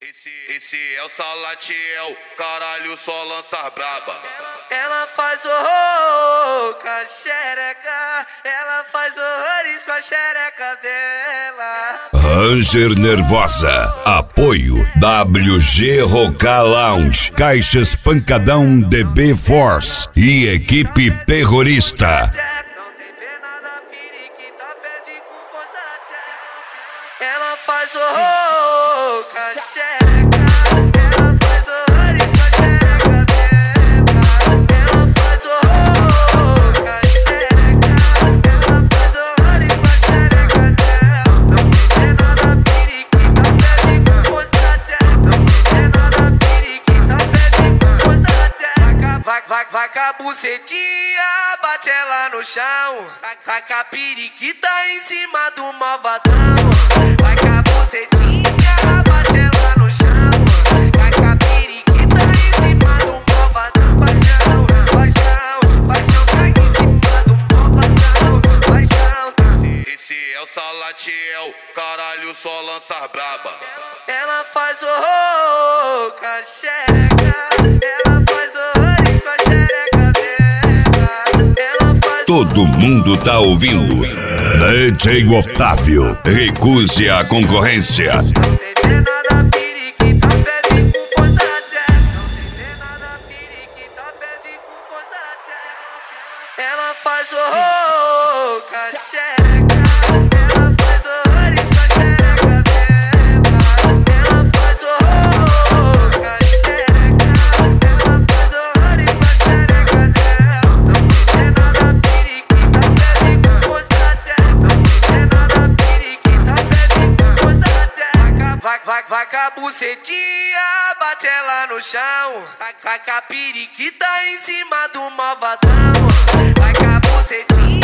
Esse é o Salatiel, caralho, só lança braba. Ela faz horror com a xereca, ela faz horrores com a xereca dela. Ranger Nervosa, apoio WG Roca Lounge, Caixas Pancadão DB Force e equipe terrorista. Ela faz horror com a xereca, ela faz horrores com a xereca dela. Ela faz horror com a xereca, ela faz horrores com a xereca dela. Não tem nada periquita, pede com força até. Não tem nada periquita, pede com força até. Vai com a bucetinha, bate ela no chão. Vai com a periquita em cima do malvadão. Vai com a bucetinha, bate ela no chão. Vai com a periquita em cima do malvadão. Paixão, paixão, paixão, cai em cima do malvadão. Paixão. Esse é o Salatiel, caralho, só lança braba. Ela faz horror com a xereca, ela faz horrores com a xereca dela. Ela faz Todo mundo tá ouvindo. DJ Otávio, recuse a concorrência. Não tem nada periquita, pede com força até. Não tem nada periquita, pede com força até. Ela faz horror com a xereca, ela faz horrores com a xereca dela. Ela faz horror com a xereca, ela faz horrores com a xereca dela. Não tem nada periquita, pede com força até. Não tem nada periquita, pede com força até. Vai com a bucetinha, bate ela no chão. Vai com a periquita em cima do malvadão. Vai com a bucetinha.